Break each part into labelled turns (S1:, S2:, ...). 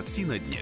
S1: Картина дня.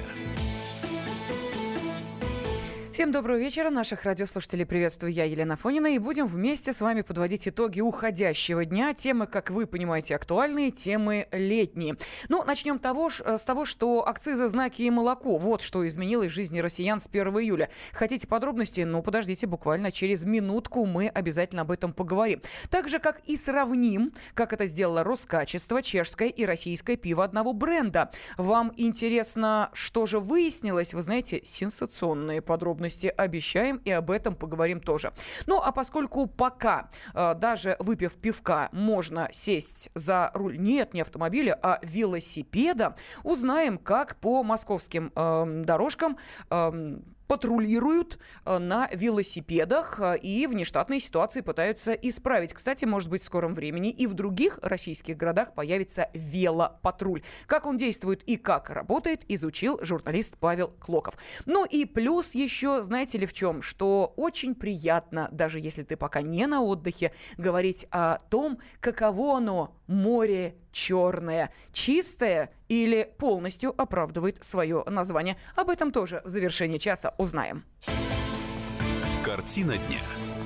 S2: Всем доброго вечера. Наших радиослушателей приветствую я, Елена Афонина. И будем вместе с вами подводить итоги уходящего дня. Темы, как вы понимаете, актуальные, темы летние. Ну, начнем с того, что акцизы, знаки и молоко. Вот что изменилось в жизни россиян с 1 июля. Хотите подробности? Ну, подождите, буквально через минутку мы обязательно об этом поговорим. Так же, как и сравним, как это сделало Роскачество, чешское и российское пиво одного бренда. Вам интересно, что же выяснилось? Вы знаете, сенсационные подробности обещаем, и об этом поговорим тоже. Ну, а поскольку пока, даже выпив пивка, можно сесть за руль не автомобиля, а велосипеда, узнаем, как по московским дорожкам патрулируют на велосипедах и внештатные ситуации пытаются исправить. Кстати, может быть, в скором времени и в других российских городах появится велопатруль. Как он действует и как работает, изучил журналист Павел Клоков. Ну и плюс еще, знаете ли в чем, что очень приятно, даже если ты пока не на отдыхе, говорить о том, каково оно, море черное, чистое или полностью оправдывает свое название. Об этом тоже в завершении часа узнаем.
S1: Картина дня.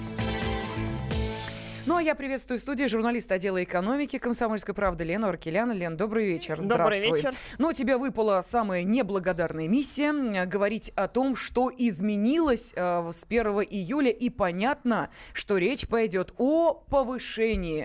S2: Ну, а я приветствую в студии журналиста отдела экономики «Комсомольской правды» Лену Аркелян. Лен, добрый вечер. Здравствуй.
S3: Добрый вечер.
S2: Ну, тебе выпала самая неблагодарная миссия – говорить о том, что изменилось с 1 июля. И понятно, что речь пойдет о повышении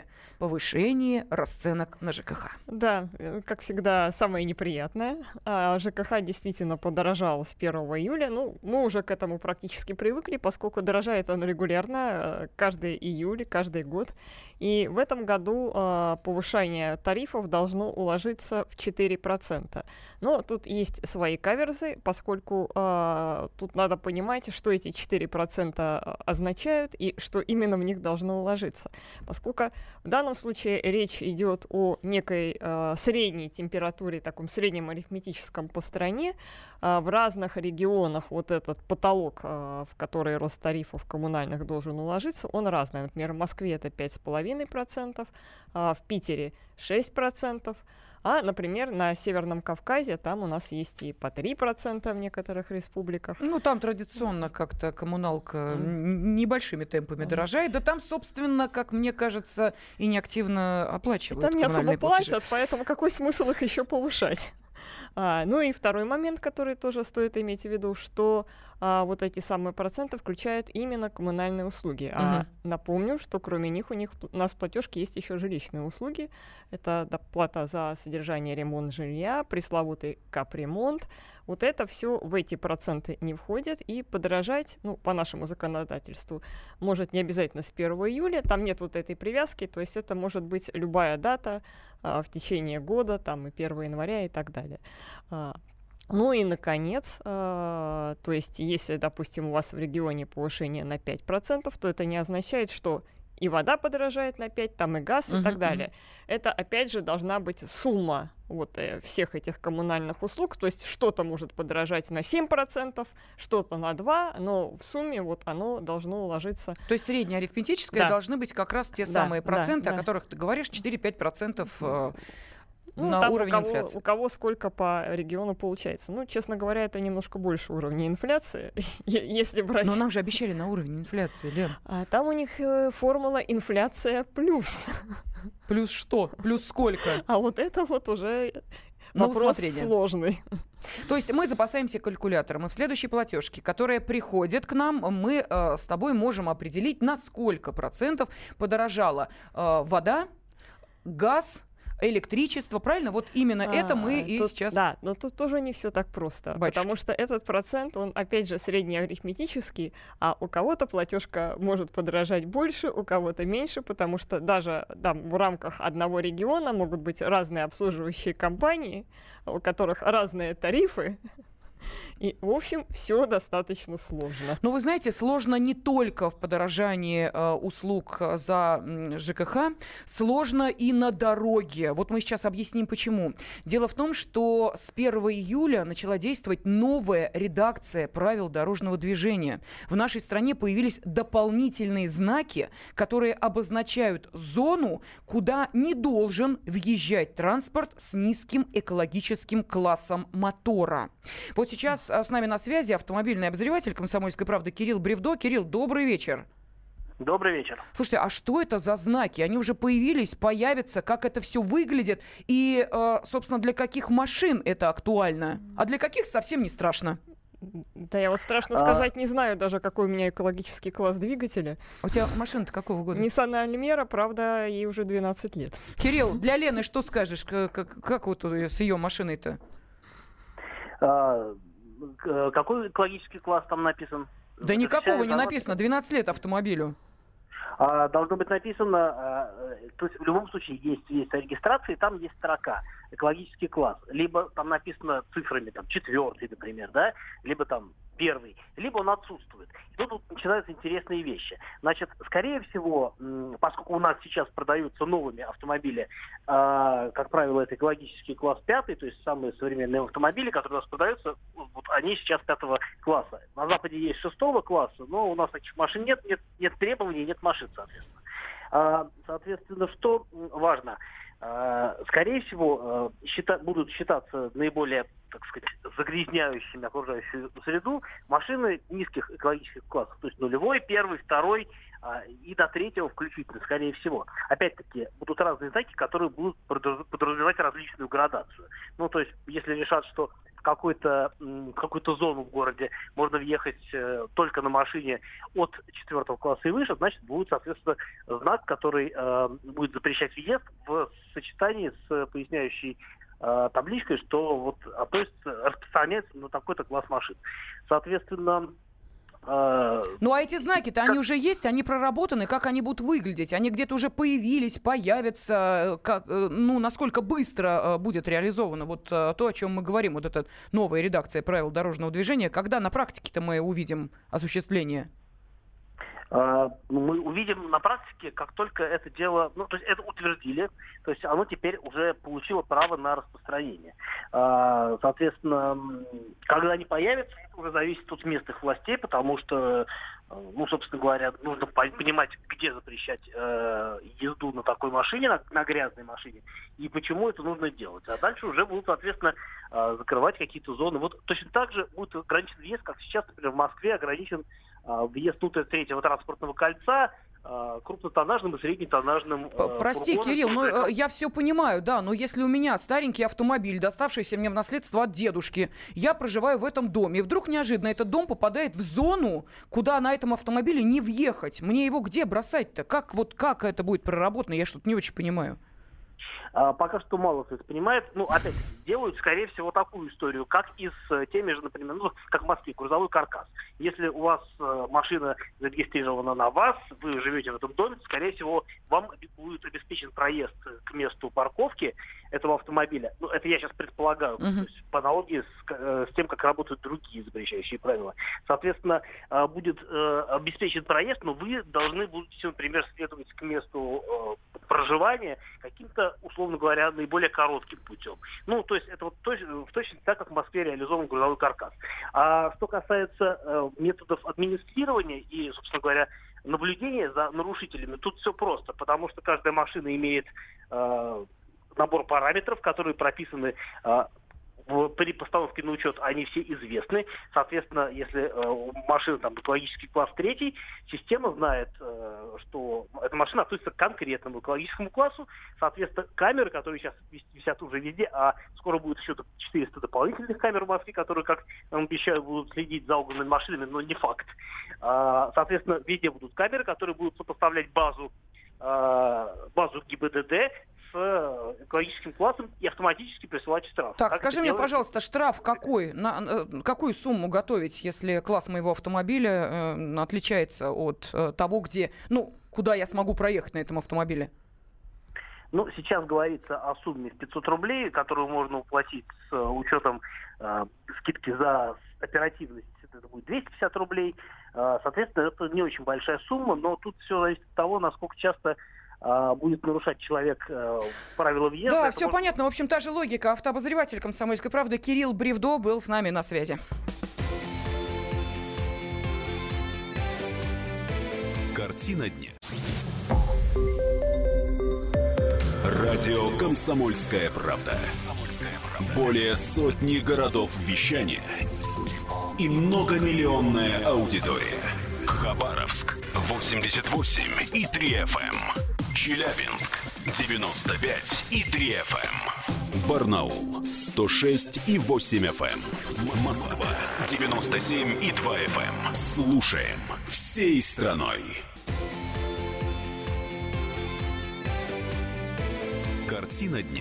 S2: расценок на ЖКХ.
S3: Да, как всегда, самое неприятное. ЖКХ действительно подорожал с 1 июля. Ну, мы уже к этому практически привыкли, поскольку дорожает он регулярно, каждый июль, каждый год. И в этом году повышение тарифов должно уложиться в 4%. Но тут есть свои каверзы, поскольку тут надо понимать, что эти 4% означают и что именно в них должно уложиться. Поскольку в данном случае речь идет о некой средней температуре, таком среднем арифметическом по стране. В разных регионах вот этот потолок, в который рост тарифов коммунальных должен уложиться, он разный. Например, в Москве это 5,5%, в Питере 6%. А, например, на Северном Кавказе там у нас есть и по 3% в некоторых республиках.
S2: Ну, там традиционно как-то коммуналка небольшими темпами дорожает. Да там, собственно, как мне кажется, и неактивно оплачивают.
S3: Там не особо
S2: платежи.
S3: платят, поэтому какой смысл их еще повышать? Ну и второй момент, который тоже стоит иметь в виду, что вот эти самые проценты включают именно коммунальные услуги. Напомню, что кроме них у нас в платежке есть еще жилищные услуги. Это доплата за содержание, ремонт жилья, пресловутый капремонт. Вот это все в эти проценты не входит, и подорожать, ну, по нашему законодательству, может не обязательно с 1 июля, там нет вот этой привязки, то есть это может быть любая дата в течение года, там и 1 января и так далее. Ну и, наконец, то есть если, допустим, у вас в регионе повышение на 5%, то это не означает, что и вода подорожает на 5%, там и газ и так далее. Это, опять же, должна быть сумма вот всех этих коммунальных услуг, то есть что-то может подорожать на 7%, что-то на 2%, но в сумме вот оно должно уложиться.
S2: То есть среднее арифметическое должны быть как раз те самые проценты, о которых ты говоришь, 4-5%. На уровень инфляции.
S3: У кого сколько по региону получается. Ну, честно говоря, это немножко больше уровня инфляции, если брать...
S2: Но нам же обещали на уровень инфляции, Лен.
S3: Там у них формула инфляция плюс.
S2: Плюс что? Плюс сколько?
S3: А вот это вот уже вопрос сложный.
S2: То есть мы запасаемся калькулятором, и в следующей платежке, которая приходит к нам, мы с тобой можем определить, на сколько процентов подорожала вода, газ, электричество, правильно? Вот именно это мы и сейчас...
S3: Да, но тут тоже не все так просто, потому что этот процент, он, опять же, среднеарифметический, а у кого-то платежка может подорожать больше, у кого-то меньше, потому что даже в рамках одного региона могут быть разные обслуживающие компании, у которых разные тарифы. И, в общем, все достаточно сложно.
S2: Но вы знаете, сложно не только в подорожании услуг за ЖКХ, сложно и на дороге. Вот мы сейчас объясним, почему. Дело в том, что с 1 июля начала действовать новая редакция правил дорожного движения. В нашей стране появились дополнительные знаки, которые обозначают зону, куда не должен въезжать транспорт с низким экологическим классом мотора. Вот сейчас с нами на связи автомобильный обозреватель «Комсомольской правды» Кирилл Бревдо. Кирилл, добрый вечер.
S1: Добрый вечер.
S2: Слушайте, а что это за знаки? Они уже появились, появятся, как это все выглядит и, собственно, для каких машин это актуально? А для каких совсем не страшно?
S3: Да, я вот страшно сказать, не знаю даже, какой у меня экологический класс двигателя.
S2: У тебя машина-то какого года?
S3: Nissan Almera, правда, ей уже 12 лет.
S2: Кирилл, для Лены что скажешь? Как вот с ее машиной-то?
S1: Какой экологический класс там написан?
S2: Да никакого не написано. 12 лет автомобилю.
S1: Должно быть написано, то есть в любом случае есть регистрация, и там есть строка экологический класс. Либо там написано цифрами, там, 4-й, например, да, либо там 1-й, либо он отсутствует. И тут начинаются интересные вещи. Значит, скорее всего, поскольку у нас сейчас продаются новыми автомобили, как правило, это экологический класс 5, то есть самые современные автомобили, которые у нас продаются, вот они сейчас 5 класса. На Западе есть 6 класса, но у нас таких машин нет требований, нет машин, соответственно. Соответственно, что важно? Скорее всего, будут считаться наиболее, так сказать, загрязняющими окружающую среду машины низких экологических классов, то есть 0-й, 1-й, 2-й и до 3-го включительно, скорее всего. Опять-таки, будут разные знаки, которые будут подразумевать различную градацию. Ну, то есть, если решат, что в какую-то зону в городе можно въехать только на машине от 4 класса и выше, значит, будет, соответственно, знак, который будет запрещать въезд в сочетании с поясняющей табличкой, что вот распространяется на такой-то класс машин. Соответственно,
S2: ну а эти знаки-то, они уже есть, они проработаны, как они будут выглядеть? Они где-то уже появились, появятся, насколько быстро будет реализовано вот то, о чем мы говорим, вот эта новая редакция правил дорожного движения, когда на практике-то мы увидим осуществление?
S1: Мы увидим на практике, как только это дело, то есть это утвердили, то есть оно теперь уже получило право на распространение. Соответственно, когда они появятся, это уже зависит от местных властей, потому что, собственно говоря, нужно понимать, где запрещать езду на такой машине, на грязной машине, и почему это нужно делать. А дальше уже будут, соответственно, закрывать какие-то зоны. Вот точно так же будет ограничен въезд, как сейчас, например, в Москве ограничен въезд внутрь 3-го транспортного кольца крупнотоннажным и среднетоннажным.
S2: Прости, Кирилл, я все понимаю, да, но если у меня старенький автомобиль, доставшийся мне в наследство от дедушки, я проживаю в этом доме, и вдруг неожиданно этот дом попадает в зону, куда на этом автомобиле не въехать. Мне его где бросать-то? Как это будет проработано? Я что-то не очень понимаю.
S1: Пока что мало кто это понимает. Опять делают, скорее всего, такую историю, как и с теми же, например, как в Москве, грузовой каркас. Если у вас машина зарегистрирована на вас, вы живете в этом доме, скорее всего, вам будет обеспечен проезд к месту парковки этого автомобиля. Это я сейчас предполагаю, то есть по аналогии с тем, как работают другие запрещающие правила. Соответственно, будет обеспечен проезд, но вы должны будете, например, следовать к месту проживания каким-то, условно говоря, наиболее коротким путем. То есть это вот точно так, как в Москве реализован грузовой каркас. А что касается методов администрирования и, собственно говоря, наблюдения за нарушителями, тут все просто, потому что каждая машина имеет набор параметров, которые прописаны при постановке на учет, они все известны. Соответственно, если машина там экологический класс 3, система знает, что эта машина относится к конкретному экологическому классу. Соответственно, камеры, которые сейчас висят уже везде, а скоро будет еще 400 дополнительных камер в Москве, которые, как нам обещают, будут следить за угнанными машинами, но не факт. Соответственно, везде будут камеры, которые будут сопоставлять базу ГИБДД с экологическим классом и автоматически присылать штраф.
S2: Так, скажи мне, пожалуйста, штраф какой? Какую сумму готовить, если класс моего автомобиля отличается от того, куда я смогу проехать на этом автомобиле?
S1: Ну, сейчас говорится о сумме в 500 рублей, которую можно уплатить с учетом скидки за оперативность. Это будет 250 рублей. Соответственно, это не очень большая сумма, но тут все зависит от того, насколько часто будет нарушать человек правила въезда.
S2: Да, все понятно. В общем, та же логика. Автообозреватель «Комсомольской правды» Кирилл Бревдо был с нами на связи.
S4: Картина дня. Радио «Комсомольская правда». Более сотни городов вещания и многомиллионная аудитория. Хабаровск 88,3 FM. Челябинск 95,3 FM. Барнаул 106,8 FM. Москва 97,2 FM. Слушаем всей страной. Картина дня.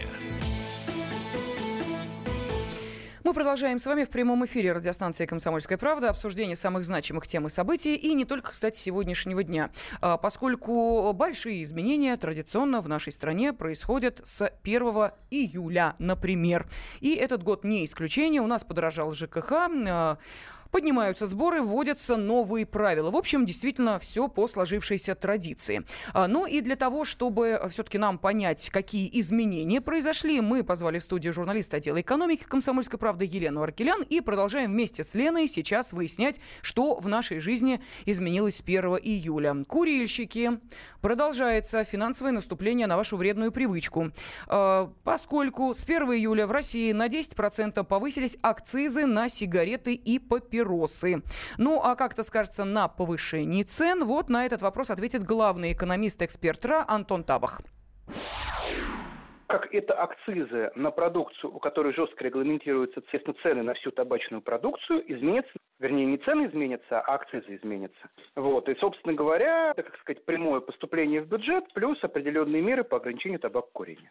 S2: Мы продолжаем с вами в прямом эфире радиостанции «Комсомольская правда» обсуждение самых значимых тем и событий, и не только, кстати, сегодняшнего дня, поскольку большие изменения традиционно в нашей стране происходят с 1 июля, например. И этот год не исключение. У нас подорожал ЖКХ, поднимаются сборы, вводятся новые правила. В общем, действительно, все по сложившейся традиции. Ну и для того, чтобы все-таки нам понять, какие изменения произошли, мы позвали в студию журналиста отдела экономики «Комсомольской правды» Елену Аркелян и продолжаем вместе с Леной сейчас выяснять, что в нашей жизни изменилось с 1 июля. Курильщики. Продолжается финансовое наступление на вашу вредную привычку. Поскольку с 1 июля в России на 10% повысились акцизы на сигареты и папиросы. Ну, а как это скажется на повышении цен? Вот на этот вопрос ответит главный экономист-эксперт РА Антон Табах.
S5: Как это акцизы на продукцию, у которой жестко регламентируются, естественно, цены на всю табачную продукцию, изменятся, вернее, не цены изменятся, а акцизы изменятся. Вот. И, собственно говоря, это, как сказать, прямое поступление в бюджет плюс определенные меры по ограничению табакокурения.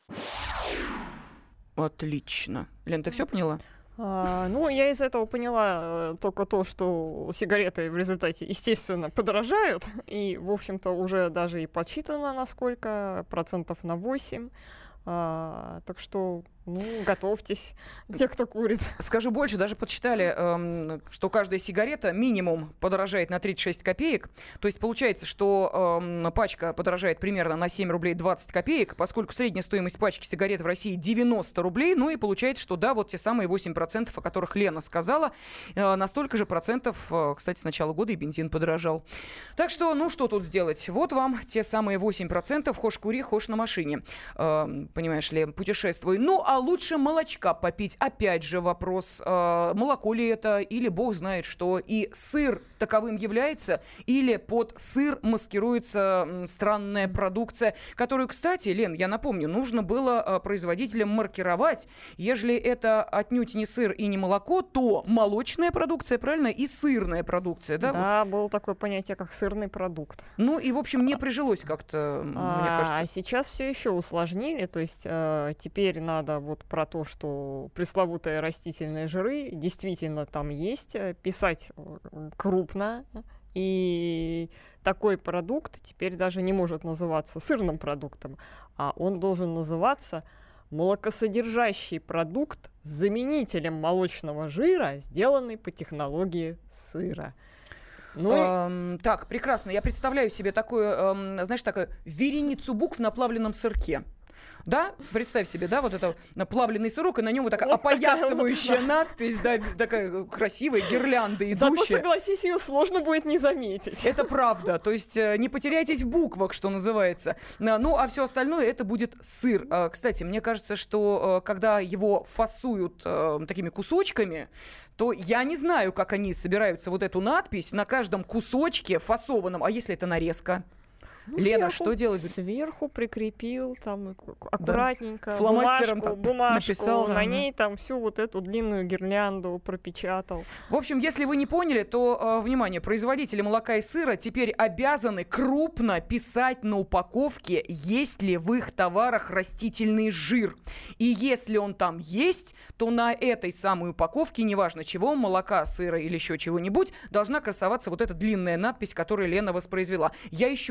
S2: Отлично. Лен, ты все поняла?
S3: Ну, я из этого поняла только то, что сигареты в результате, естественно, подорожают. И, в общем-то, уже даже и подсчитано на сколько, процентов на 8. Так что, готовьтесь, те, кто курит.
S2: Скажу больше, даже подсчитали, что каждая сигарета минимум подорожает на 36 копеек. То есть получается, что пачка подорожает примерно на 7 рублей 20 копеек, поскольку средняя стоимость пачки сигарет в России 90 рублей. Ну и получается, что да, вот те самые 8%, о которых Лена сказала, на столько же процентов, кстати, с начала года и бензин подорожал. Так что, что тут сделать? Вот вам те самые 8%, хошь кури, хошь на машине. Понимаешь ли, путешествуй. А лучше молочка попить. Опять же вопрос, молоко ли это, или бог знает что. И сыр таковым является, или под сыр маскируется странная продукция, которую, кстати, Лен, я напомню, нужно было производителям маркировать. Ежели это отнюдь не сыр и не молоко, то молочная продукция, правильно, и сырная продукция.
S3: Да, было такое понятие, как сырный продукт.
S2: И, в общем, не прижилось как-то, мне кажется.
S3: А сейчас все еще усложнили, то есть теперь надо вот про то, что пресловутые растительные жиры действительно там есть, писать крупно, и такой продукт теперь даже не может называться сырным продуктом, а он должен называться молокосодержащий продукт с заменителем молочного жира, сделанный по технологии сыра.
S2: Так, прекрасно. Я представляю себе такую, такую вереницу букв на плавленном сырке. Да, представь себе, да, вот это плавленый сырок, и на нем вот такая опоясывающая надпись, да, такая красивая гирлянда идущая.
S3: Зато, согласись, ее сложно будет не заметить.
S2: Это правда, то есть не потеряйтесь в буквах, что называется. А все остальное это будет сыр. Кстати, мне кажется, что когда его фасуют такими кусочками, то я не знаю, как они собираются вот эту надпись на каждом кусочке фасованном, а если это нарезка? Лена, что делать?
S3: Сверху прикрепил, там аккуратненько,
S2: да. Фломастером
S3: бумажку
S2: написал,
S3: на ней там всю вот эту длинную гирлянду пропечатал.
S2: В общем, если вы не поняли, то, внимание, производители молока и сыра теперь обязаны крупно писать на упаковке, есть ли в их товарах растительный жир. И если он там есть, то на этой самой упаковке, неважно чего, молока, сыра или еще чего-нибудь, должна красоваться вот эта длинная надпись, которую Лена воспроизвела. Я еще раз ее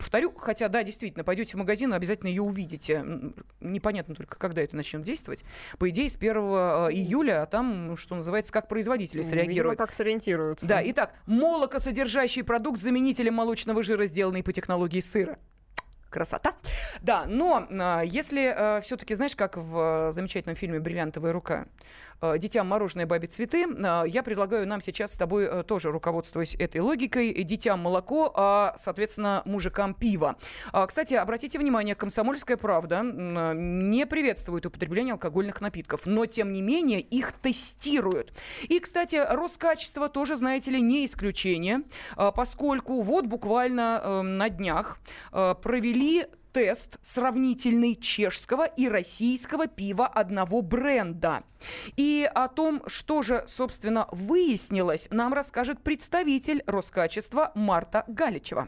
S2: повторю. Хотя, да, действительно, пойдете в магазин, обязательно ее увидите. Непонятно только, когда это начнет действовать. По идее, с 1 июля, а там, что называется, как производители среагируют.
S3: Видимо, как сориентируются.
S2: Да, итак, молокосодержащий продукт с заменителем молочного жира, сделанный по технологии сыра. Красота. Да, но если все-таки, знаешь, как в замечательном фильме «Бриллиантовая рука», детям мороженое, бабе цветы, я предлагаю нам сейчас с тобой тоже, руководствуясь этой логикой, детям молоко, а, соответственно, мужикам пиво. Кстати, обратите внимание, «Комсомольская правда» не приветствует употребление алкогольных напитков, но, тем не менее, их тестируют. И, кстати, Роскачество тоже, знаете ли, не исключение, поскольку вот буквально на днях провели тест сравнительный чешского и российского пива одного бренда. И о том, что же, собственно, выяснилось, нам расскажет представитель Роскачества Марта Галичева.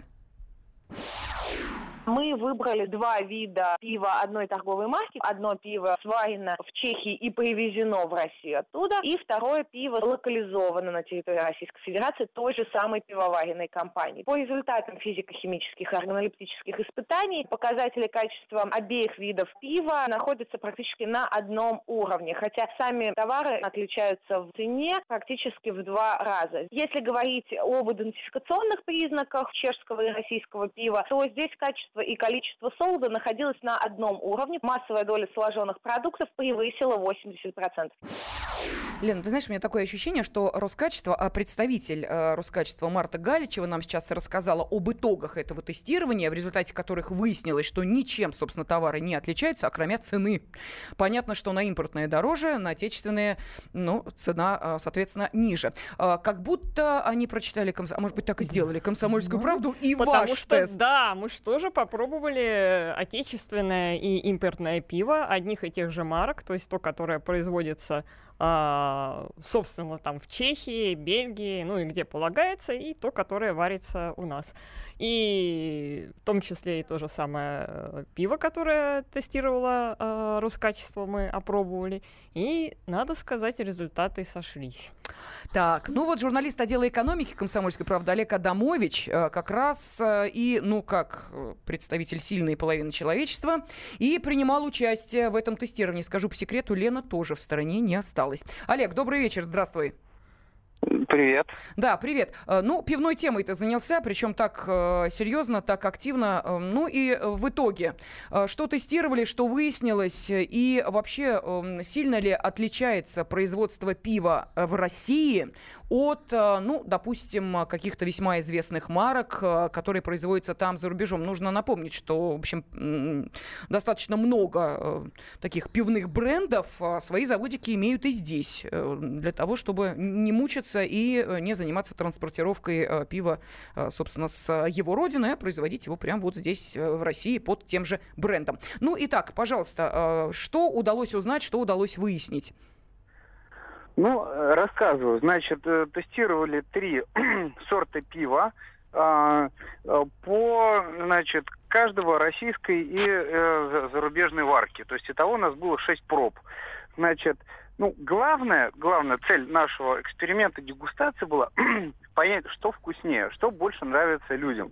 S6: Мы выбрали 2 вида пива одной торговой марки. Одно пиво сварено в Чехии и привезено в Россию оттуда. И второе пиво локализовано на территории Российской Федерации той же самой пивоваренной компании. По результатам физико-химических и органолептических испытаний показатели качества обеих видов пива находятся практически на одном уровне. Хотя сами товары отличаются в цене практически в 2 раза. Если говорить об идентификационных признаках чешского и российского пива, то здесь качество и количество солода находилось на одном уровне. Массовая доля сложенных продуктов превысила 80%.
S2: Лена, ты знаешь, у меня такое ощущение, что Роскачество, представитель Роскачества Марта Галичева нам сейчас рассказала об итогах этого тестирования, в результате которых выяснилось, что ничем, собственно, товары не отличаются, кроме цены. Понятно, что на импортные дороже, на отечественные, цена, соответственно, ниже. Как будто они прочитали, а может быть, так и сделали, «Комсомольскую правду» и ваш тест.
S3: Да, мы же тоже попробовали отечественное и импортное пиво одних и тех же марок, то есть то, которое производится, собственно, там в Чехии, Бельгии, и где полагается, и то, которое варится у нас. И в том числе и то же самое пиво, которое тестировало Роскачество, мы опробовали. И, надо сказать, результаты сошлись.
S2: Так, журналист отдела экономики «Комсомольской правды» Олег Адамович как раз как представитель сильной половины человечества и принимал участие в этом тестировании. Скажу по секрету, Лена тоже в стороне не осталась. Олег, добрый вечер, здравствуй.
S5: Привет.
S2: Да, привет. Пивной темой ты занялся, причем так серьезно, так активно. И в итоге, что тестировали, что выяснилось, и вообще сильно ли отличается производство пива в России от, допустим, каких-то весьма известных марок, которые производятся там за рубежом? Нужно напомнить, что, в общем, достаточно много таких пивных брендов свои заводики имеют и здесь, для того, чтобы не мучиться и не заниматься транспортировкой пива, собственно, с его родины, а производить его прямо вот здесь, в России, под тем же брендом. Итак, пожалуйста, что удалось узнать, что удалось выяснить?
S5: Рассказываю. Значит, тестировали 3 сорта пива по, каждого российской и зарубежной варки. То есть итого у нас было 6 проб. Значит, главная цель нашего эксперимента дегустации была понять, что вкуснее, что больше нравится людям.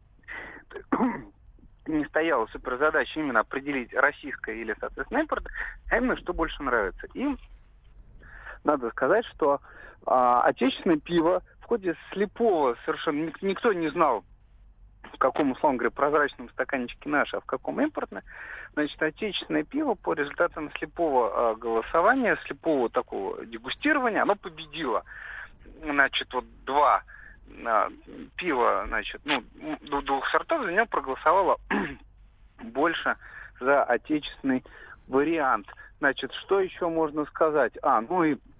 S5: Не стояла суперзадача именно определить российское или, соответственно, импортное, а именно что больше нравится. И надо сказать, что отечественное пиво в ходе слепого совершенно никто не знал, в каком, условно говоря, прозрачном стаканчике наше, а в каком импортное. Значит, отечественное пиво по результатам слепого голосования, слепого такого дегустирования, оно победило. Значит, 2 пива, 2 сортов, за него проголосовало больше за отечественный вариант. Значит, что еще можно сказать? Там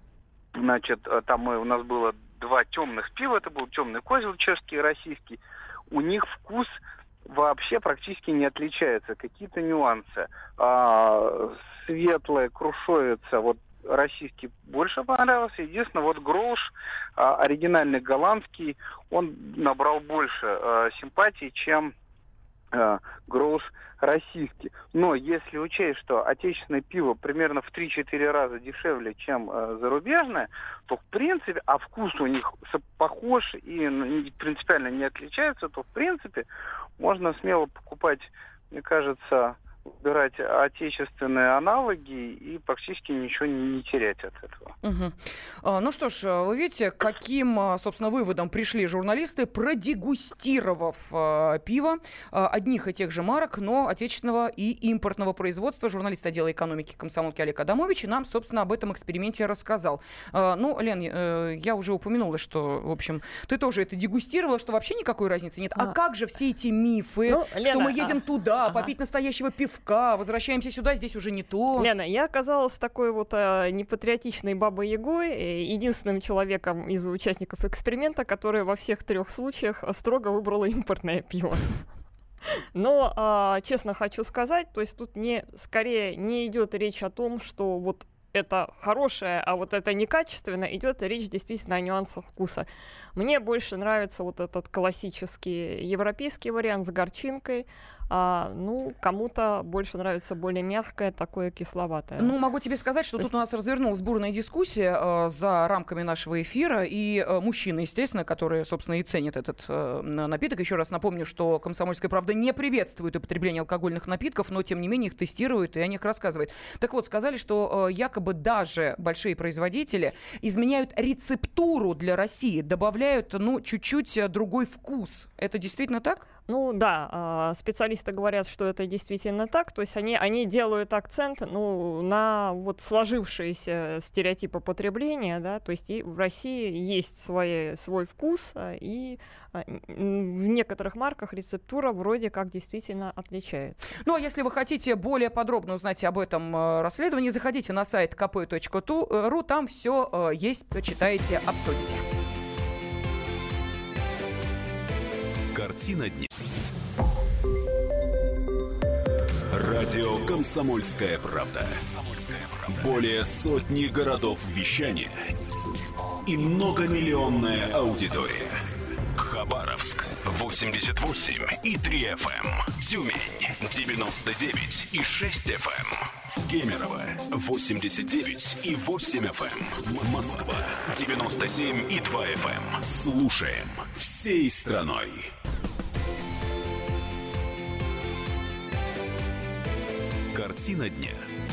S5: у нас было 2 темных пива, это был темный козел чешский и российский. У них вкус вообще практически не отличается. Какие-то нюансы. Светлая крушовица, российский больше понравился. Единственное, Гроуш, оригинальный голландский, он набрал больше симпатий, чем груз российский. Но если учесть, что отечественное пиво примерно в 3-4 раза дешевле, чем зарубежное, то в принципе, а вкус у них похож и принципиально не отличается, то в принципе можно смело покупать, мне кажется, выбирать отечественные аналоги и практически ничего не терять от этого.
S2: Ну что ж, вы видите, каким, собственно, выводом пришли журналисты, продегустировав пиво одних и тех же марок, но отечественного и импортного производства. Журналист отдела экономики комсомолки Олег Адамович нам, собственно, об этом эксперименте рассказал. Ну, Лен, я уже упомянула, что, в общем, ты тоже это дегустировала, что вообще никакой разницы нет. А как же все эти мифы, Лена, что мы едем туда, попить настоящего пивка, возвращаемся сюда, здесь уже не то.
S3: Лена, я оказалась такой вот непатриотичной бабой-ягой, единственным человеком из участников эксперимента, который во всех 3 случаях строго выбрала импортное пиво. Но, честно хочу сказать, то есть тут скорее не идет речь о том, что вот это хорошее, а вот это некачественно, идет речь действительно о нюансах вкуса. Мне больше нравится вот этот классический европейский вариант с горчинкой. Кому-то больше нравится более мягкое, такое кисловатое.
S2: Ну, могу тебе сказать, что тут у нас развернулась бурная дискуссия за рамками нашего эфира, и мужчины, естественно, которые, собственно, и ценят этот напиток. Еще раз напомню, что «Комсомольская правда» не приветствует употребление алкогольных напитков, но, тем не менее, их тестируют и о них рассказывают. Так вот, сказали, что якобы даже большие производители изменяют рецептуру для России, добавляют, чуть-чуть другой вкус. Это действительно так?
S3: Ну да, специалисты говорят, что это действительно так, то есть они делают акцент на вот сложившиеся стереотипы потребления, да, то есть и в России есть свой вкус, и в некоторых марках рецептура вроде как действительно отличается.
S2: Ну а если вы хотите более подробно узнать об этом расследовании, заходите на сайт kp.ru, там все есть, почитайте, обсудите.
S4: Картина дня. Радио «Комсомольская правда». Более сотни городов вещания и многомиллионная аудитория. Хабаровск 88,3 FM. Тюмень 99,6 FM. Кемерово 89,8 FM. Москва 97,2 FM. Слушаем всей страной. Картина дня.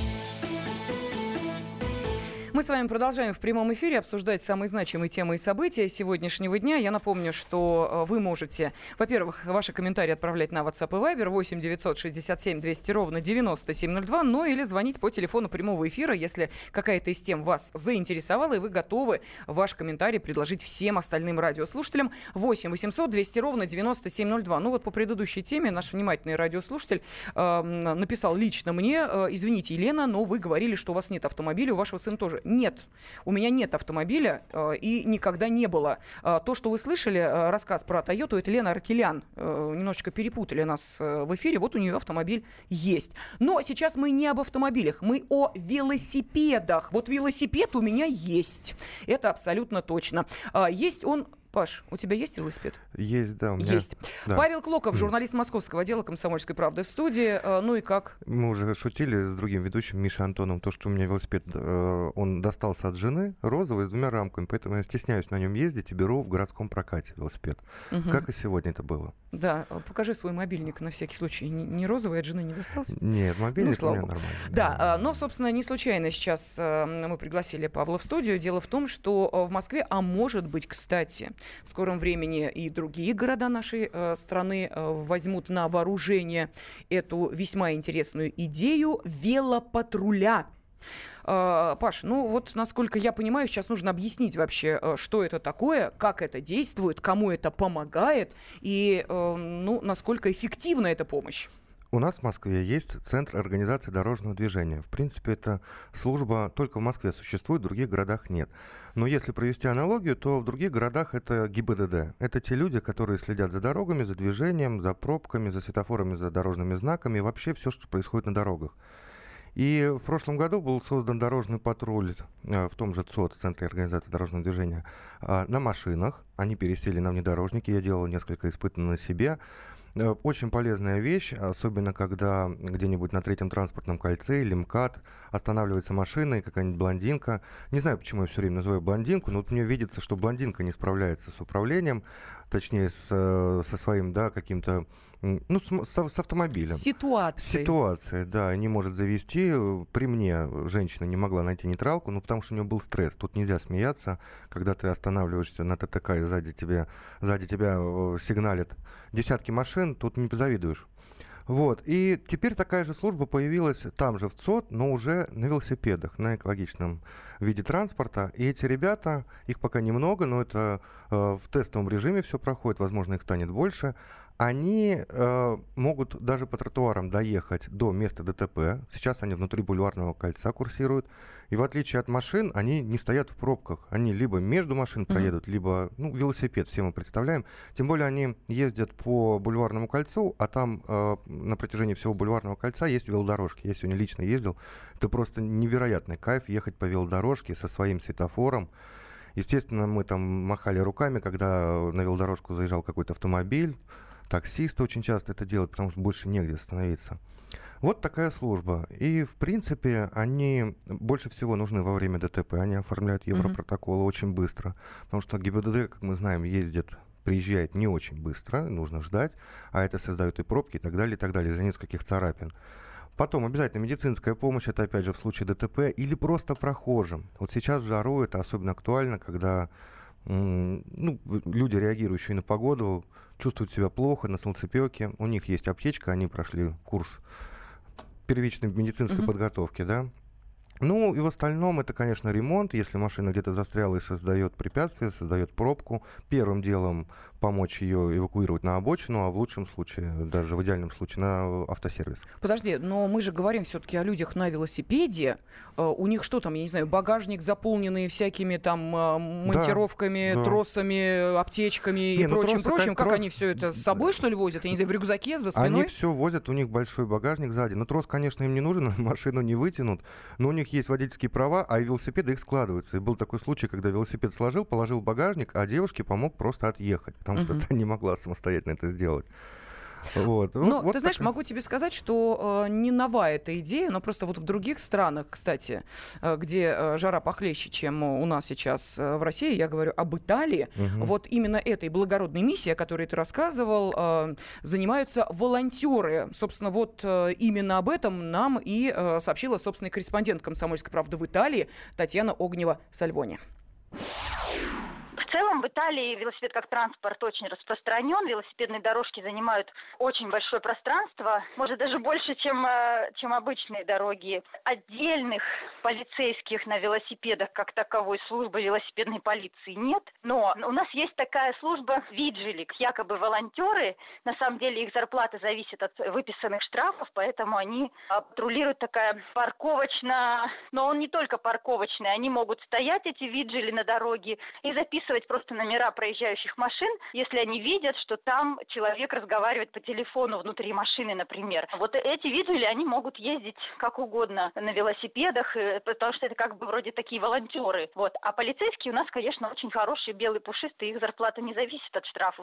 S2: Мы с вами продолжаем в прямом эфире обсуждать самые значимые темы и события сегодняшнего дня. Я напомню, что вы можете, во-первых, ваши комментарии отправлять на WhatsApp и Viber 8 967 200 ровно 9702, ну или звонить по телефону прямого эфира, если какая-то из тем вас заинтересовала, и вы готовы ваш комментарий предложить всем остальным радиослушателям. 8 800 200 ровно 9702. Ну вот по предыдущей теме наш внимательный радиослушатель написал лично мне: извините, Елена, но вы говорили, что у вас нет автомобиля, у вашего сына тоже. Нет, у меня нет автомобиля и никогда не было. То, что вы слышали, рассказ про Тойоту, это Лена Аркелян. Немножечко перепутали нас в эфире. Вот у нее автомобиль есть. Но сейчас мы не об автомобилях, мы о велосипедах. Вот велосипед у меня есть. Это абсолютно точно. Есть он... Паш, у тебя есть велосипед?
S7: Есть, да, у меня.
S2: Есть.
S7: Да.
S2: Павел Клоков, журналист московского отдела «Комсомольской правды» в студии. Ну и как?
S7: Мы уже шутили с другим ведущим Мишей Антоном, то, что у меня велосипед, он достался от жены, розовый, с 2 рамками, поэтому я стесняюсь на нем ездить и беру в городском прокате велосипед.
S2: Угу.
S7: Как и сегодня это было.
S2: Да, покажи свой мобильник на всякий случай. Не розовый, от жены не достался?
S7: Нет, мобильник у меня нормальный.
S2: Да, но, собственно, не случайно сейчас мы пригласили Павла в студию. Дело в том, что в Москве, а может быть, кстати, в скором времени и другие города нашей страны возьмут на вооружение эту весьма интересную идею велопатруля. Паш, ну вот, насколько я понимаю, сейчас нужно объяснить вообще, что это такое, как это действует, кому это помогает и, насколько эффективна эта помощь.
S7: У нас в Москве есть Центр организации дорожного движения. В принципе, эта служба только в Москве существует, в других городах нет. Но если провести аналогию, то в других городах это ГИБДД. Это те люди, которые следят за дорогами, за движением, за пробками, за светофорами, за дорожными знаками и вообще все, что происходит на дорогах. И в прошлом году был создан дорожный патруль в том же ЦОД, Центре организации дорожного движения, на машинах. Они пересели на внедорожники, я делал несколько испытаний на себе. Очень полезная вещь, особенно когда где-нибудь на третьем транспортном кольце или МКАД останавливается машина и какая-нибудь блондинка. Не знаю, почему я все время называю блондинку, но вот мне видится, что блондинка не справляется с управлением, точнее, со своим, да, каким-то, ну, с автомобилем. Ситуация, да, не может завести. При мне женщина не могла найти нейтралку, ну, потому что у нее был стресс. Тут нельзя смеяться, когда ты останавливаешься на ТТК и сзади тебя сигналят десятки машин, тут не позавидуешь. Вот. И теперь такая же служба появилась там же в ЦОД, но уже на велосипедах, на экологичном виде транспорта. И эти ребята, их пока немного, но это в тестовом режиме все проходит, возможно, их станет больше. Они могут даже по тротуарам доехать до места ДТП. Сейчас они внутри бульварного кольца курсируют. И в отличие от машин, они не стоят в пробках. Они либо между машин проедут, либо велосипед, все мы представляем. Тем более они ездят по бульварному кольцу, а там на протяжении всего бульварного кольца есть велодорожки. Я сегодня лично ездил. Это просто невероятный кайф ехать по велодорожке со своим светофором. Естественно, мы там махали руками, когда на велодорожку заезжал какой-то автомобиль. Таксисты очень часто это делают, потому что больше негде остановиться. Вот такая служба. И, в принципе, они больше всего нужны во время ДТП. Они оформляют европротоколы очень быстро. Потому что ГИБДД, как мы знаем, приезжает не очень быстро, нужно ждать. А это создает и пробки, и так далее, из-за нескольких царапин. Потом обязательно медицинская помощь, это опять же в случае ДТП, или просто прохожим. Вот сейчас в жару это особенно актуально, когда люди, реагирующие на погоду, чувствуют себя плохо на солнцепёке. У них есть аптечка, они прошли курс первичной медицинской подготовки, да. Ну и в остальном это, конечно, ремонт. Если машина где-то застряла и создает препятствие, создает пробку, первым делом помочь ее эвакуировать на обочину, а в лучшем случае, даже в идеальном случае, на автосервис.
S2: Подожди, но мы же говорим все-таки о людях на велосипеде. У них что там, я не знаю, багажник заполненный всякими там монтировками, да. Тросами, аптечками и прочим. Как они все это с собой, что ли, возят? Я не знаю, в рюкзаке, за спиной?
S7: Они все возят, у них большой багажник сзади. Но трос, конечно, им не нужен, машину не вытянут. Но у них есть водительские права, а велосипеды их складываются. И был такой случай, когда велосипед сложил, положил в багажник, а девушке помог просто отъехать, потому что та не могла самостоятельно это сделать. Вот.
S2: Но ты знаешь, могу тебе сказать, что не нова эта идея, но просто вот в других странах, кстати, где жара похлеще, чем у нас сейчас в России, я говорю об Италии, вот именно этой благородной миссией, о которой ты рассказывал, занимаются волонтеры. Собственно, вот именно об этом нам и сообщила собственный корреспондент «Комсомольской правды» в Италии Татьяна Огнева-Сальвони.
S8: В целом в Италии велосипед как транспорт очень распространен. Велосипедные дорожки занимают очень большое пространство, может даже больше, чем обычные дороги. Отдельных полицейских на велосипедах как таковой службы велосипедной полиции нет. Но у нас есть такая служба виджилик, якобы волонтеры. На самом деле их зарплата зависит от выписанных штрафов, поэтому они патрулируют такая парковочная, но он не только парковочный, они могут стоять, эти виджили, на дороге и записывать просто номера проезжающих машин, если они видят, что там человек разговаривает по телефону внутри машины, например. Вот эти виджили, они могут ездить как угодно на велосипедах, потому что это как бы вроде такие волонтеры. Вот. А полицейские у нас, конечно, очень хорошие, белые, пушистые, их зарплата не зависит от штрафов.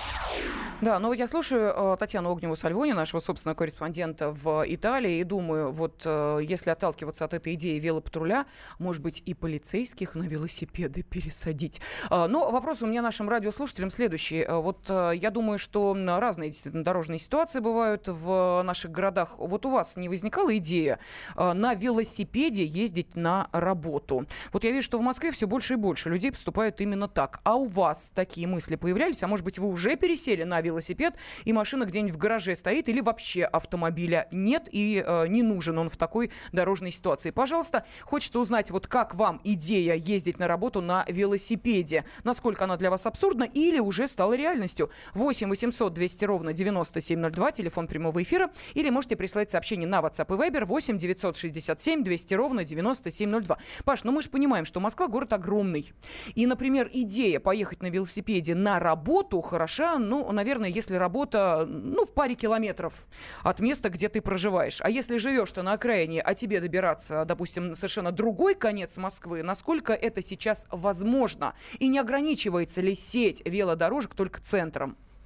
S2: Да, но я слушаю Татьяну Огневу-Сальвони, нашего собственного корреспондента в Италии, и думаю, вот если отталкиваться от этой идеи велопатруля, может быть, и полицейских на велосипеды пересадить. Но вопрос у меня нашим радиослушателям следующий. Вот я думаю, что разные действительно дорожные ситуации бывают в наших городах. Вот у вас не возникала идея на велосипеде ездить на работу? Вот я вижу, что в Москве все больше и больше людей поступают именно так. А у вас такие мысли появлялись? А может быть, вы уже пересели на велосипед, и машина где-нибудь в гараже стоит, или вообще автомобиля нет и не нужен он в такой дорожной ситуации? Пожалуйста, хочется узнать, вот как вам идея ездить на работу на велосипеде? Насколько она для вас абсурдна или уже стала реальностью? 8 800 200 ровно 9702, телефон прямого эфира. Или можете присылать сообщение на WhatsApp и Viber 8 967 200 ровно 9702. Паш, ну мы же понимаем, что Москва город огромный. И, например, идея поехать на велосипеде на работу хороша, ну, наверное, если работа, в паре километров от места, где ты проживаешь. А если живешь ты на окраине, а тебе добираться, допустим, совершенно другой конец Москвы, насколько это сейчас возможно? И не ограничивается ли сеть велодорожек только центром?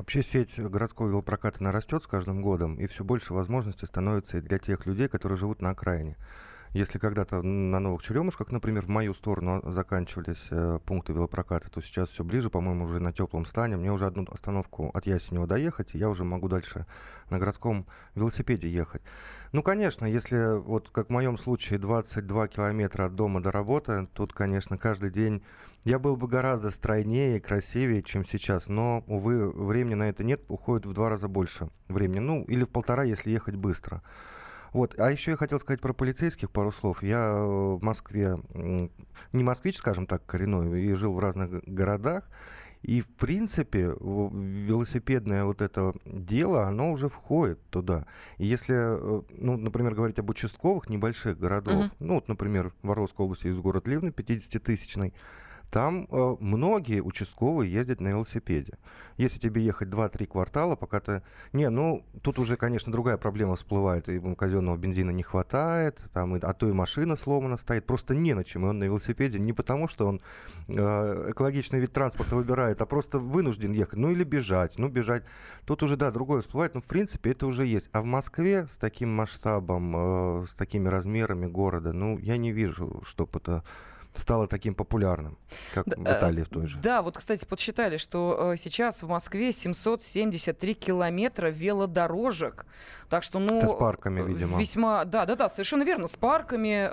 S7: Вообще сеть городского велопроката она растет с каждым годом, и все больше возможностей становится и для тех людей, которые живут на окраине. Если когда-то на Новых Черемушках, например, в мою сторону заканчивались пункты велопроката, то сейчас все ближе, по-моему, уже на Теплом Стане. Мне уже одну остановку от Ясенева доехать, и я уже могу дальше на городском велосипеде ехать. Ну, конечно, если, вот как в моем случае, 22 километра от дома до работы, тут, конечно, каждый день я был бы гораздо стройнее и красивее, чем сейчас. Но, увы, времени на это нет, уходит в 2 раза больше времени. Ну, или в 1,5, если ехать быстро. Вот. А еще я хотел сказать про полицейских пару слов. Я в Москве, не москвич, скажем так, коренной, и жил в разных городах. И, в принципе, велосипедное вот это дело, оно уже входит туда. И если, ну, например, говорить об участковых небольших городов, ну, вот, например, в Воронежской области есть город Ливны, 50-тысячный, там многие участковые ездят на велосипеде. Если тебе ехать 2-3 квартала, пока ты... Не, ну, тут уже, конечно, другая проблема всплывает. И казенного бензина не хватает, там, а то и машина сломана стоит. Просто не на чем. И он на велосипеде не потому, что он экологичный вид транспорта выбирает, а просто вынужден ехать. Ну, или бежать. Ну, бежать. Тут уже, да, другое всплывает, но, в принципе, это уже есть. А в Москве с таким масштабом, с такими размерами города, ну, я не вижу, чтобы это стало таким популярным, как в Италии в той же.
S2: Да, вот, кстати, подсчитали, что сейчас в Москве 773 километра велодорожек. Так что, ну...
S7: Это с парками, видимо.
S2: Весьма... Да, совершенно верно. С парками,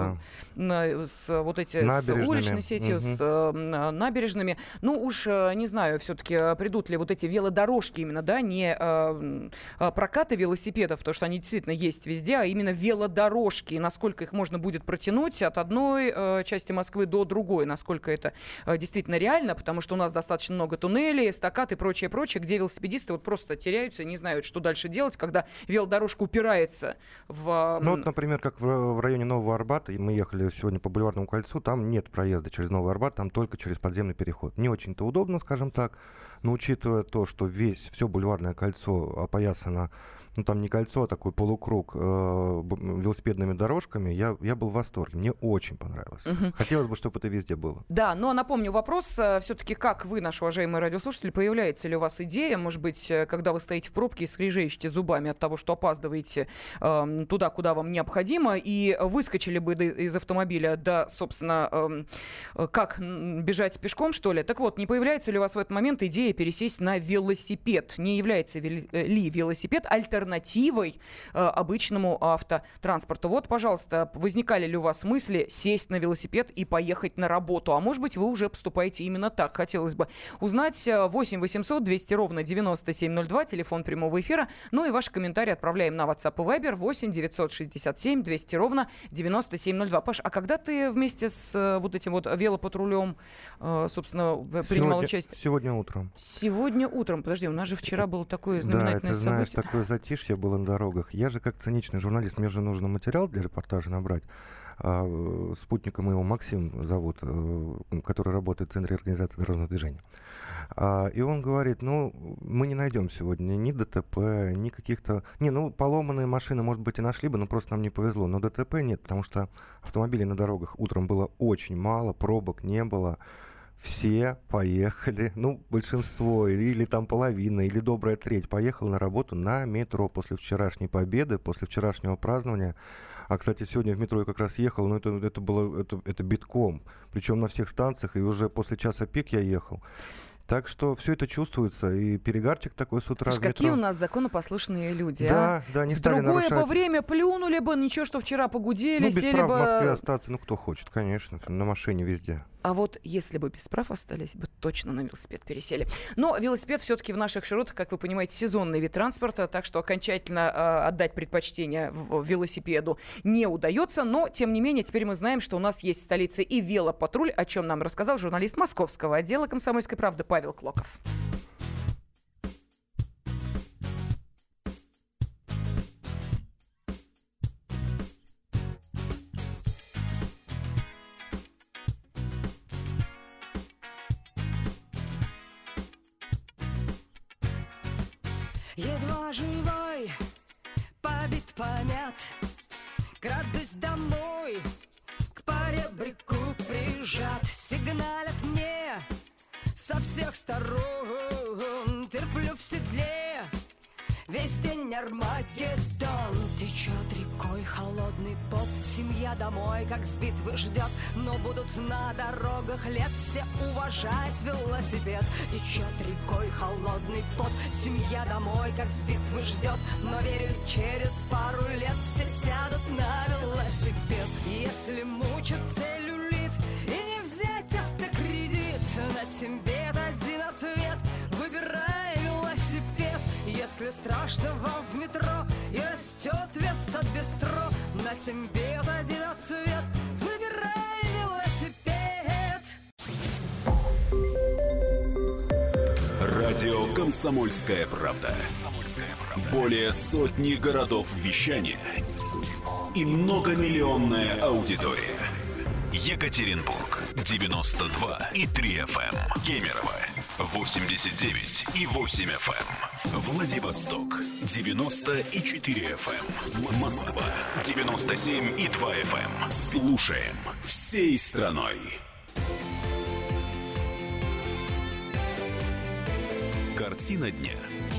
S2: с вот эти... С уличной сетью, с набережными. Ну, уж не знаю, все-таки придут ли вот эти велодорожки именно, да, не прокаты велосипедов, потому что они действительно есть везде, а именно велодорожки. И насколько их можно будет протянуть от одной части Москвы до другой, насколько это действительно реально, потому что у нас достаточно много туннелей, эстакад и прочее, где велосипедисты вот просто теряются и не знают, что дальше делать, когда велодорожка упирается в...
S7: Ну вот, например, как в районе Нового Арбата, и мы ехали сегодня по Бульварному кольцу, там нет проезда через Новый Арбат, там только через подземный переход. Не очень-то удобно, скажем так, но учитывая то, что все Бульварное кольцо опоясано, ну там не кольцо, а такой полукруг велосипедными дорожками, я был в восторге. Мне очень понравилось. Хотелось бы, чтобы это везде было.
S2: Да, но напомню вопрос, все-таки как вы, наши уважаемые радиослушатели, появляется ли у вас идея, может быть, когда вы стоите в пробке и скрежещете зубами от того, что опаздываете туда, куда вам необходимо, и выскочили бы из автомобиля, да, собственно, как бежать пешком, что ли? Так вот, не появляется ли у вас в этот момент идея пересесть на велосипед? Не является ли велосипед альтернативой обычному автотранспорту? Вот, пожалуйста, возникали ли у вас мысли сесть на велосипед и поехать на работу? А может быть, вы уже поступаете именно так? Хотелось бы узнать. 8 800 200 ровно 9702, телефон прямого эфира. Ну и ваши комментарии отправляем на WhatsApp и Viber 8 967 200 ровно 9702. Паш, а когда ты вместе с вот этим вот велопатрулем, собственно, принимал участие?
S7: Сегодня утром.
S2: Сегодня утром. Подожди, у нас же вчера было такое знаменательное событие.
S7: Да, это, знаешь, такое затишье было на дорогах. Я же как циничный журналист, мне же нужно материал для репортажа набрать. Спутника моего Максим зовут, который работает в Центре организации дорожного движения. И он говорит, ну, мы не найдем сегодня ни ДТП, ни каких-то... поломанные машины, может быть, и нашли бы, но просто нам не повезло. Но ДТП нет, потому что автомобилей на дорогах утром было очень мало, пробок не было. Все поехали, большинство, или там половина, или добрая треть поехала на работу на метро после вчерашней победы, после вчерашнего празднования. А, кстати, сегодня в метро я как раз ехал, но это было битком, причем на всех станциях, и уже после часа пик я ехал. Так что все это чувствуется, и перегарчик такой с утра.
S2: Слушай, какие у нас законопослушные люди,
S7: да, Да, не стали
S2: другое
S7: нарушать.
S2: Бы время плюнули бы, ничего, что вчера погудели,
S7: без
S2: сели
S7: прав
S2: бы...
S7: в Москве остаться, кто хочет, конечно, на машине везде.
S2: А вот если бы без прав остались, бы точно на велосипед пересели. Но велосипед все-таки в наших широтах, как вы понимаете, сезонный вид транспорта, так что окончательно отдать предпочтение велосипеду не удается. Но, тем не менее, теперь мы знаем, что у нас есть в столице и велопатруль, о чем нам рассказал журналист московского отдела «Комсомольской правды» Павел Клоков.
S9: Едва живой, побит, помят, крадусь домой, к поребрику прижат. Сигналят мне со всех сторон, терплю в седле весь день Армагеддон. Течет рекой холодный пот, семья домой, как с битвы ждет. Но будут на дорогах лет все уважать велосипед. Течет рекой холодный пот, семья домой, как с битвы ждет. Но верю, через пару лет все сядут на велосипед. Если мучиться люлит и не взять автокредит, на 7 бед один ответ: выбирай велосипед. Если страшно вам в метро и растет вес от бистро, на 7 бед один ответ: выбирай велосипед.
S4: Радио «Комсомольская правда». Более сотни городов вещания и многомиллионная аудитория. Екатеринбург 92,3 FM, Кемерово 89,8 FM, Владивосток 90,4 FM, Москва 97,2 FM. Слушаем всей страной. Картина дня.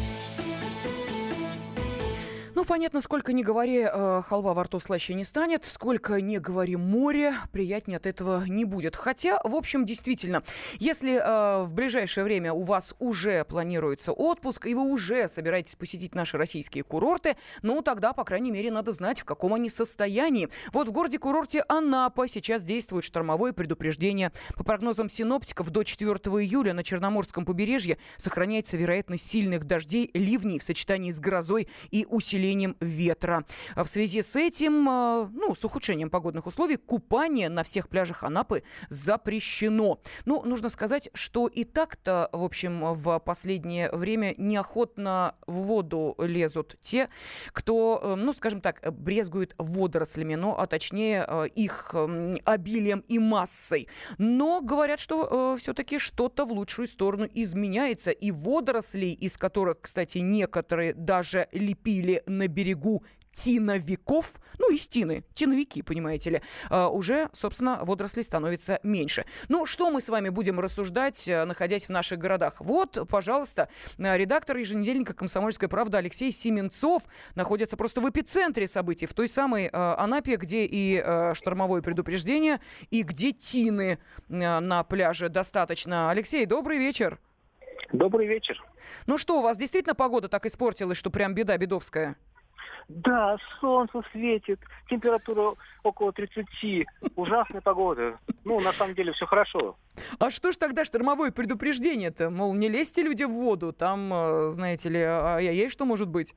S2: Ну, понятно, сколько ни говори, халва во рту слаще не станет, сколько ни говори море, приятнее от этого не будет. Хотя, в общем, действительно, если в ближайшее время у вас уже планируется отпуск, и вы уже собираетесь посетить наши российские курорты, ну, тогда, по крайней мере, надо знать, в каком они состоянии. Вот в городе-курорте Анапа сейчас действует штормовое предупреждение. По прогнозам синоптиков, до 4 июля на Черноморском побережье сохраняется вероятность сильных дождей, ливней в сочетании с грозой и усилением ветра. В связи с этим, с ухудшением погодных условий, купание на всех пляжах Анапы запрещено. Ну, нужно сказать, что и так-то, в общем, в последнее время неохотно в воду лезут те, кто, скажем так, брезгует водорослями, а точнее их обилием и массой. Но говорят, что все-таки что-то в лучшую сторону изменяется. И водорослей, из которых, кстати, некоторые даже лепили на берегу тиновиков, из тины, тиновики, понимаете ли, уже, собственно, водорослей становится меньше. Ну, что мы с вами будем рассуждать, находясь в наших городах? Вот, пожалуйста, редактор еженедельника «Комсомольская правда» Алексей Семенцов находится просто в эпицентре событий, в той самой Анапе, где и штормовое предупреждение, и где тины на пляже достаточно. Алексей, добрый вечер.
S1: Добрый вечер.
S2: Ну что, у вас действительно погода так испортилась, что прям беда бедовская?
S1: Да, солнце светит, температура около 30, ужасная погода. На самом деле все хорошо.
S2: А что ж тогда штормовое предупреждение-то? Мол, не лезьте, люди, в воду, там, знаете ли, ай-яй-яй, что может быть?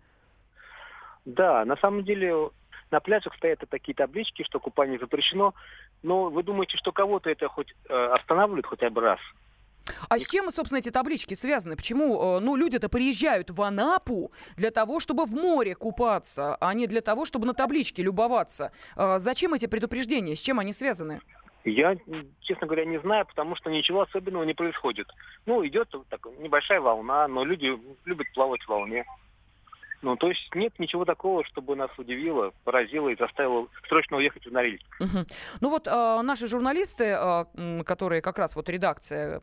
S1: Да, на самом деле на пляжах стоят такие таблички, что купание запрещено. Но вы думаете, что кого-то это хоть останавливает хотя бы раз?
S2: А с чем, собственно, эти таблички связаны? Почему, люди-то приезжают в Анапу для того, чтобы в море купаться, а не для того, чтобы на табличке любоваться? Зачем эти предупреждения? С чем они связаны?
S1: Я, честно говоря, не знаю, потому что ничего особенного не происходит. Идет небольшая волна, но люди любят плавать в волне. То есть нет ничего такого, чтобы нас удивило, поразило и заставило срочно уехать в Норильск.
S2: Угу. Наши журналисты, которые как раз редакция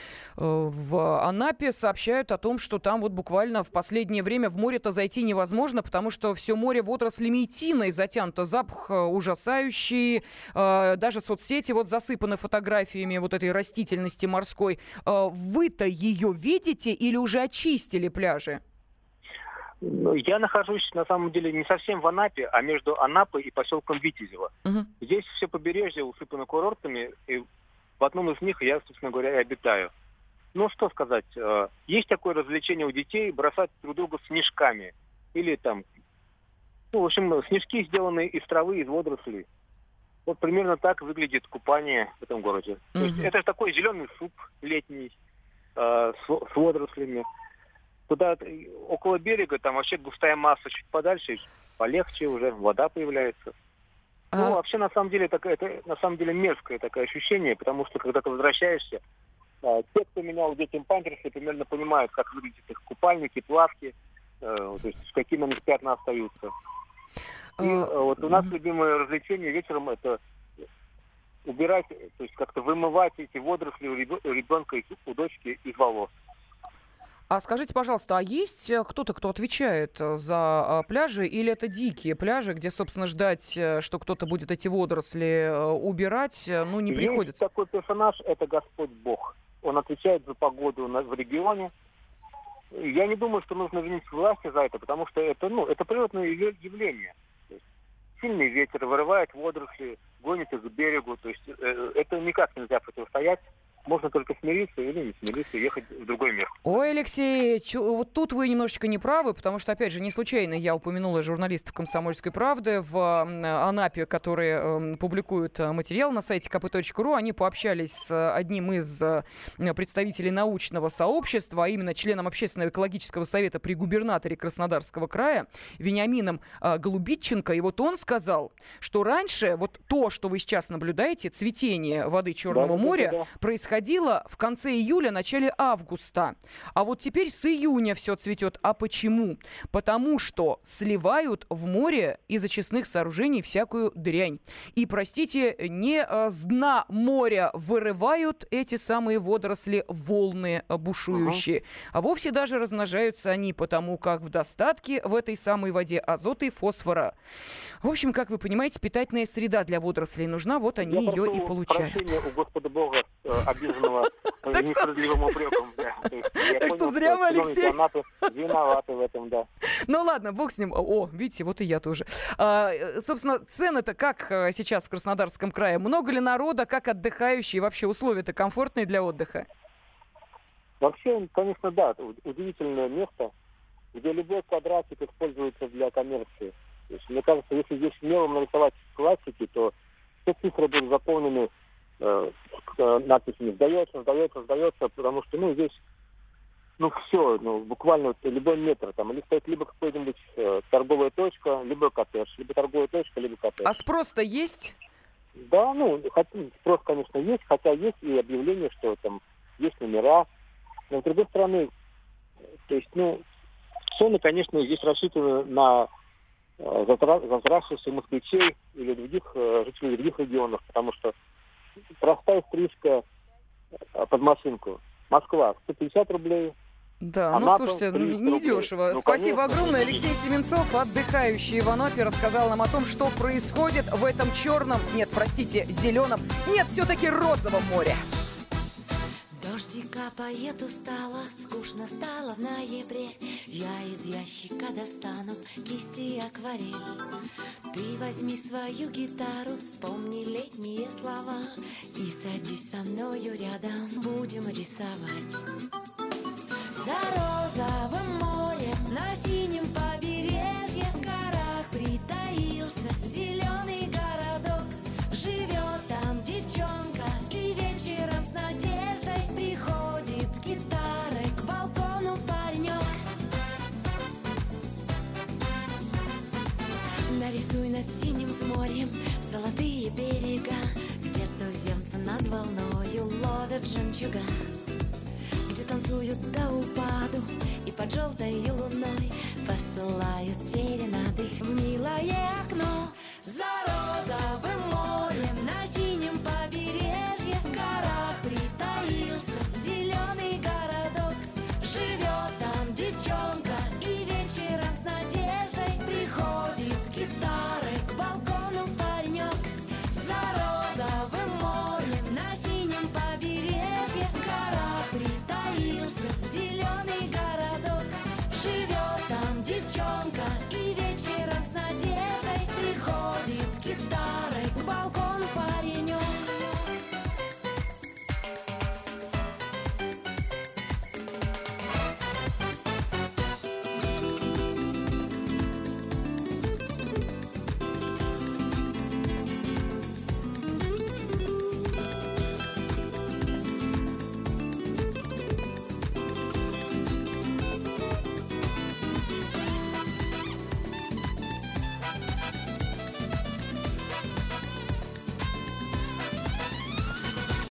S2: в Анапе, сообщают о том, что там буквально в последнее время в море-то зайти невозможно, потому что все море водорослями и тиной затянуто. Запах ужасающий, даже соцсети засыпаны фотографиями этой растительности морской. Вы-то ее видите или уже очистили пляжи?
S1: Я нахожусь, на самом деле, не совсем в Анапе, а между Анапой и поселком Витязево. Угу. Здесь все побережье усыпано курортами, и в одном из них я, собственно говоря, и обитаю. Что сказать, есть такое развлечение у детей — бросать друг друга снежками. Или снежки, сделанные из травы, из водорослей. Примерно так выглядит купание в этом городе. Угу. То есть это такой зеленый суп летний с водорослями. Туда, около берега, там вообще густая масса, чуть подальше, полегче уже, вода появляется. Вообще, на самом деле, это на самом деле мерзкое такое ощущение, потому что, когда ты возвращаешься, те, кто менял детям памперсы, примерно понимают, как выглядят их купальники, плавки, то есть какие на них пятна остаются. И у нас любимое развлечение вечером — это убирать, то есть как-то вымывать эти водоросли у ребенка и у дочки из волос.
S2: А скажите, пожалуйста, а есть кто-то, кто отвечает за пляжи, или это дикие пляжи, где, собственно, ждать, что кто-то будет эти водоросли убирать, не приходится?
S1: Есть такой персонаж, это Господь Бог. Он отвечает за погоду в регионе. Я не думаю, что нужно винить власти за это, потому что это природное явление. Сильный ветер вырывает водоросли, гонит их к берегу. То есть это никак нельзя противостоять. Можно только смириться или не смириться, ехать в другой мир.
S2: Ой, Алексей, вот тут вы немножечко не правы, потому что, опять же, не случайно я упомянула журналистов «Комсомольской правды» в Анапе, которые публикуют материал на сайте kp.ru. Они пообщались с одним из представителей научного сообщества, а именно членом Общественного экологического совета при губернаторе Краснодарского края Вениамином Голубитченко. И вот он сказал, что раньше вот то, что вы сейчас наблюдаете, цветение воды Черного моря, происходило в конце июля, начале августа. А вот теперь с июня все цветет. А почему? Потому что сливают в море из очистных сооружений всякую дрянь. И, простите, не с дна моря вырывают эти самые водоросли волны бушующие, а вовсе даже размножаются они, потому как в достатке в этой самой воде азота и фосфора. В общем, как вы понимаете, питательная среда для водорослей нужна, вот они ее и получают.
S1: Прощения у Господа Бога, обиженного несправедливым упреком.
S2: Так что зря вы, Алексей.
S1: Виноваты в этом, да.
S2: Ну ладно, бог с ним. О, видите, вот и я тоже. Собственно, цены-то как сейчас в Краснодарском крае? Много ли народа, как отдыхающие? Вообще условия-то комфортные для отдыха?
S1: Вообще, конечно, да. Удивительное место, где любой квадратик используется для коммерции. То есть, мне кажется, если здесь смело нарисовать классики, то все цифры будут заполнены надписями «Сдается», потому что, здесь, все, буквально любой метр, там, или стоит либо какая-нибудь торговая точка, либо коттедж, либо торговая точка, либо коттедж.
S2: А спрос-то есть?
S1: Да, спрос, конечно, есть, хотя есть и объявление, что там есть номера, но, с другой стороны, то есть, цены, конечно, здесь рассчитаны на возвращавшихся москвичей или других жителей других регионов, потому что простая стрижка под машинку. Москва 150 рублей.
S2: Да, слушайте, недешево. Спасибо огромное. Алексей Семенцов, отдыхающий в Анапе, рассказал нам о том, что происходит в этом зеленом, все-таки розовом море.
S10: Дождик капает устало, скучно стало в ноябре. Я из ящика достану кисти и акварель. Ты возьми свою гитару, вспомни летние слова и садись со мною рядом, будем рисовать. За розовым морем на синем побережье в горах притаился зеленый городок. Живет там девчонка, и вечером с надеждой приходит с гитарой к балкону паренек. Нарисуй над синим морем золотые берега, где туземцы над волною ловят жемчуга, где танцуют до упаду и под желтой